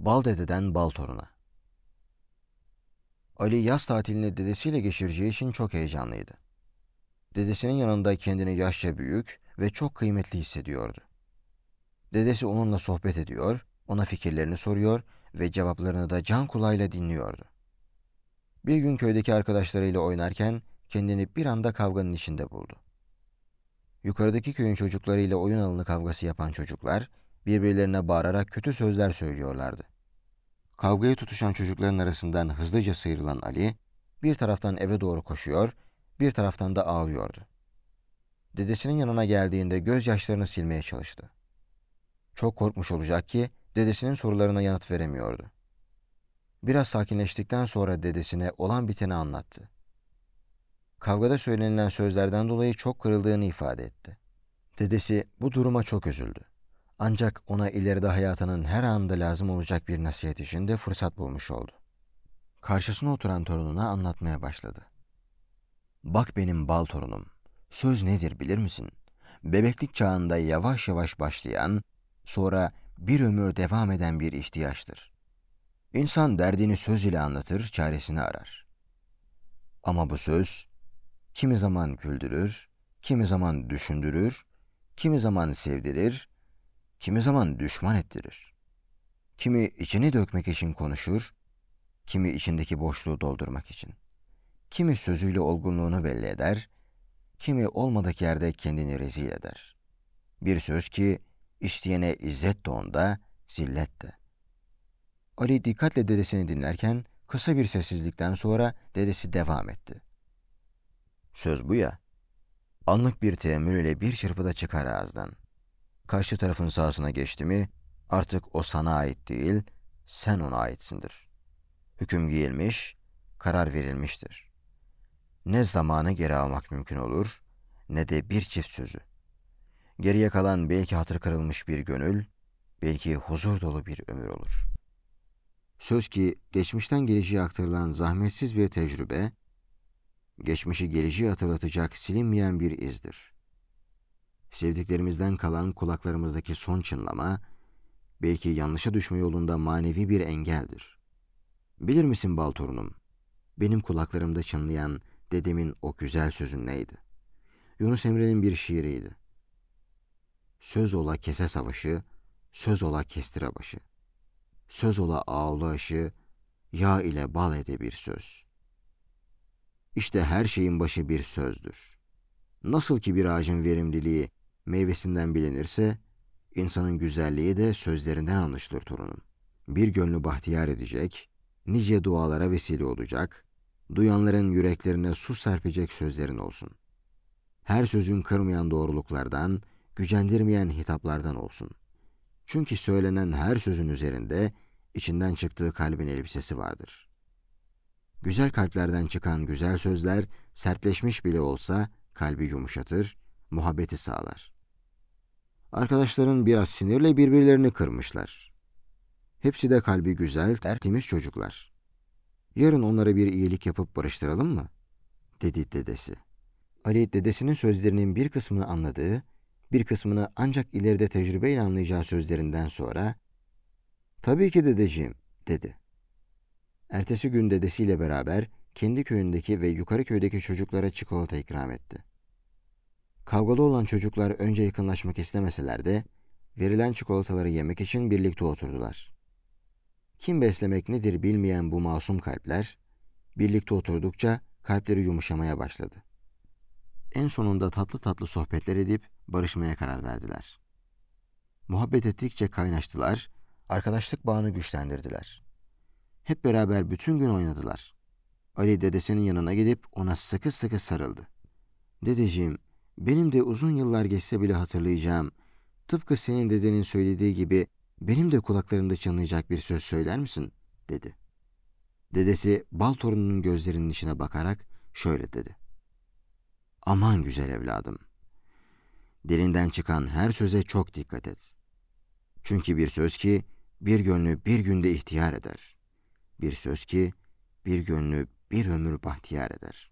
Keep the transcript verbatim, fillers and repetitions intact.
Bal dededen bal toruna. Ali yaz tatilini dedesiyle geçireceği için çok heyecanlıydı. Dedesinin yanında kendini yaşça büyük ve çok kıymetli hissediyordu. Dedesi onunla sohbet ediyor, ona fikirlerini soruyor ve cevaplarını da can kulağıyla dinliyordu. Bir gün köydeki arkadaşlarıyla oynarken kendini bir anda kavganın içinde buldu. Yukarıdaki köyün çocuklarıyla oyun alanı kavgası yapan çocuklar birbirlerine bağırarak kötü sözler söylüyorlardı. Kavgaya tutuşan çocukların arasından hızlıca sıyrılan Ali, bir taraftan eve doğru koşuyor, bir taraftan da ağlıyordu. Dedesinin yanına geldiğinde gözyaşlarını silmeye çalıştı. Çok korkmuş olacak ki dedesinin sorularına yanıt veremiyordu. Biraz sakinleştikten sonra dedesine olan biteni anlattı. Kavgada söylenilen sözlerden dolayı çok kırıldığını ifade etti. Dedesi bu duruma çok üzüldü. Ancak ona ileride hayatının her anında lazım olacak bir nasihat için de fırsat bulmuş oldu. Karşısına oturan torununa anlatmaya başladı. Bak benim bal torunum, söz nedir bilir misin? Bebeklik çağında yavaş yavaş başlayan, sonra bir ömür devam eden bir ihtiyaçtır. İnsan derdini söz ile anlatır, çaresini arar. Ama bu söz, kimi zaman güldürür, kimi zaman düşündürür, kimi zaman sevdirir, kimi zaman düşman ettirir. Kimi içini dökmek için konuşur, kimi içindeki boşluğu doldurmak için. Kimi sözüyle olgunluğunu belli eder, kimi olmadık yerde kendini rezil eder. Bir söz ki isteyene izzet de onda, zillet de. Ali dikkatle dedesini dinlerken kısa bir sessizlikten sonra dedesi devam etti. Söz bu ya, anlık bir teemmül ile bir çırpıda çıkar ağızdan. Karşı tarafın sahasına geçti mi, artık o sana ait değil, sen ona aitsindir. Hüküm giyilmiş, karar verilmiştir. Ne zamanı geri almak mümkün olur, ne de bir çift sözü. Geriye kalan belki hatır kırılmış bir gönül, belki huzur dolu bir ömür olur. Söz ki geçmişten geleceğe aktarılan zahmetsiz bir tecrübe, geçmişi geleceğe hatırlatacak silinmeyen bir izdir. Sevdiklerimizden kalan kulaklarımızdaki son çınlama, belki yanlışa düşme yolunda manevi bir engeldir. Bilir misin bal torunum, benim kulaklarımda çınlayan dedemin o güzel sözü neydi? Yunus Emre'nin bir şiiriydi. Söz ola kese savaşı, söz ola kestire başı. Söz ola ağlı aşı, yağ ile bal ede bir söz. İşte her şeyin başı bir sözdür. Nasıl ki bir ağacın verimliliği meyvesinden bilinirse, insanın güzelliği de sözlerinden anlaşılır torunum. Bir gönlü bahtiyar edecek, nice dualara vesile olacak, duyanların yüreklerine su serpecek sözlerin olsun. Her sözün kırmayan doğruluklardan, gücendirmeyen hitaplardan olsun. Çünkü söylenen her sözün üzerinde içinden çıktığı kalbin elbisesi vardır. Güzel kalplerden çıkan güzel sözler sertleşmiş bile olsa kalbi yumuşatır, muhabbeti sağlar. Arkadaşların biraz sinirle birbirlerini kırmışlar. Hepsi de kalbi güzel, tertemiz çocuklar. Yarın onlara bir iyilik yapıp barıştıralım mı? Dedi dedesi. Ali dedesinin sözlerinin bir kısmını anladığı, bir kısmını ancak ileride tecrübeyle anlayacağı sözlerinden sonra "Tabii ki dedeciğim," dedi. Ertesi gün dedesiyle beraber kendi köyündeki ve yukarı köydeki çocuklara çikolata ikram etti. Kavgalı olan çocuklar önce yakınlaşmak istemeseler de verilen çikolataları yemek için birlikte oturdular. Kim beslemek nedir bilmeyen bu masum kalpler, birlikte oturdukça kalpleri yumuşamaya başladı. En sonunda tatlı tatlı sohbetler edip barışmaya karar verdiler. Muhabbet ettikçe kaynaştılar, arkadaşlık bağını güçlendirdiler. Hep beraber bütün gün oynadılar. Ali dedesinin yanına gidip ona sıkı sıkı sarıldı. "Dedeciğim, benim de uzun yıllar geçse bile hatırlayacağım, tıpkı senin dedenin söylediği gibi benim de kulaklarımda çınlayacak bir söz söyler misin?" dedi. Dedesi bal torununun gözlerinin içine bakarak şöyle dedi. "Aman güzel evladım, dilinden çıkan her söze çok dikkat et. Çünkü bir söz ki bir gönlü bir günde ihtiyar eder. Bir söz ki bir gönlü bir ömür bahtiyar eder."